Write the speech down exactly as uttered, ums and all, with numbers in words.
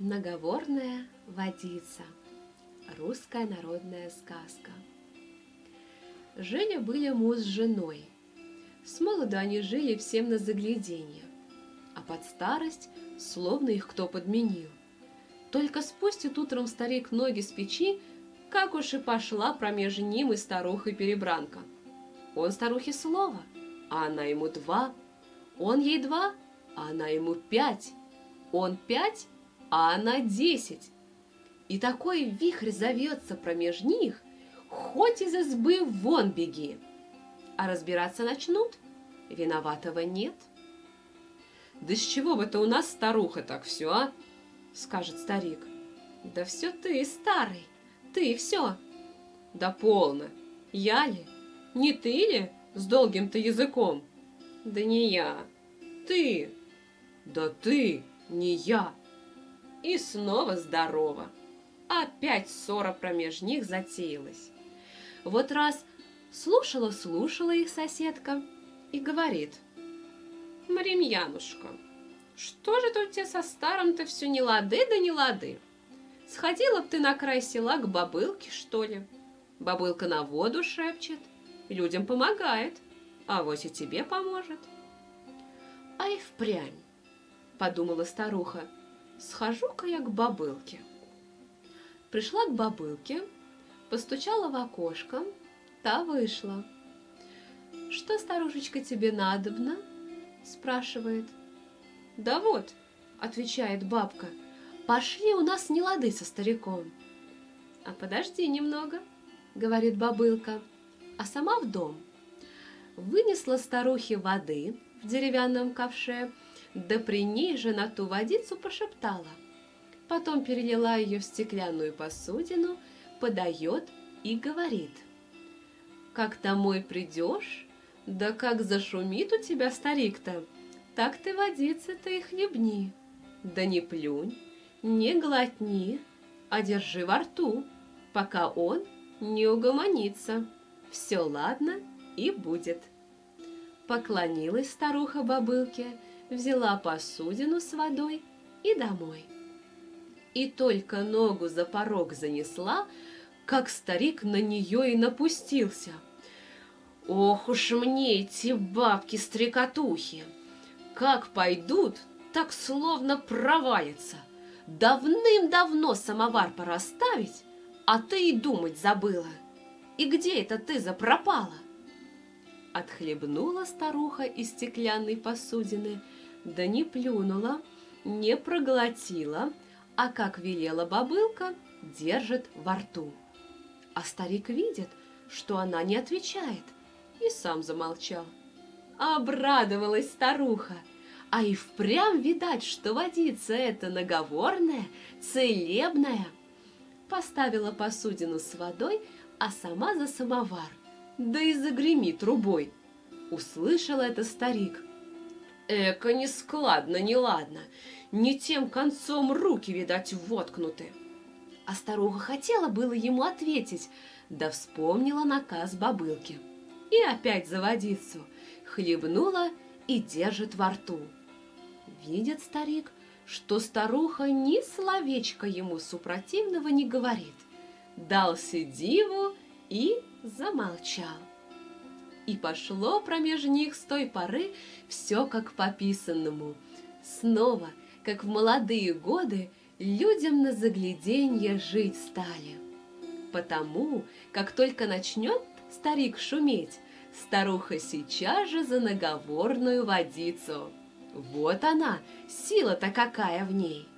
Наговорная водица. Русская народная сказка. Жили-были муж с женой. С молоду они жили всем на загляденье, а под старость словно их кто подменил. Только спустит утром старик ноги с печи, как уж и пошла промеж ним и старухой перебранка. Он старухе слово, а она ему два. Он ей два, а она ему пять. Он пять, а она десять. И такой вихрь завьется промеж них, хоть из избы вон беги. А разбираться начнут, виноватого нет. «Да с чего бы это у нас, старуха, так все, а?» — скажет старик. «Да все ты, старый, ты все». «Да полно, я ли? Не ты ли с долгим-то языком?» «Да не я, ты». «Да ты, не я». И снова здорово. Опять ссора промеж них затеялась. Вот раз слушала-слушала их соседка и говорит: «Маримьянушка, что же тут тебе со старым-то все не лады да не лады? Сходила б ты на край села к бабылке, что ли? Бабылка на воду шепчет, людям помогает, а вось и тебе поможет». «А и впрямь, — подумала старуха, — схожу-ка я к бабылке». Пришла к бабылке, постучала в окошко, та вышла. «Что, старушечка, тебе надобно?» — спрашивает. «Да вот, — отвечает бабка, — пошли у нас нелады со стариком». «А подожди немного, — говорит бабылка, — а сама в дом». Вынесла старухе воды в деревянном ковше, да при ней же на ту водицу пошептала. Потом перелила ее в стеклянную посудину, подает и говорит: «Как домой придешь, да как зашумит у тебя старик-то, так ты водицы-то и хлебни, да не плюнь, не глотни, а держи во рту, пока он не угомонится. Все ладно и будет». Поклонилась старуха бабылке, взяла посудину с водой и домой. И только ногу за порог занесла, как старик на нее и напустился. «Ох уж мне эти бабки-стрекотухи! Как пойдут, так словно провалятся. Давным-давно самовар пора ставить, а ты и думать забыла. И где это ты запропала?» Отхлебнула старуха из стеклянной посудины, да не плюнула, не проглотила, а как велела бабылка, держит во рту. А старик видит, что она не отвечает, и сам замолчал. Обрадовалась старуха, а и впрямь видать, что водица эта наговорная, целебная. Поставила посудину с водой, а сама за самовар, да и загреми трубой. Услышал это старик. Эко нескладно, неладно, не тем концом руки, видать, воткнуты. А старуха хотела было ему ответить, да вспомнила наказ бабылки. И опять за водицу хлебнула и держит во рту. Видит старик, что старуха ни словечка ему супротивного не говорит. Дался диву и замолчал. И пошло промеж них с той поры все как по писанному. Снова, как в молодые годы, людям на загляденье жить стали. Потому, как только начнет старик шуметь, старуха сейчас же за наговорную водицу. Вот она, сила-то какая в ней!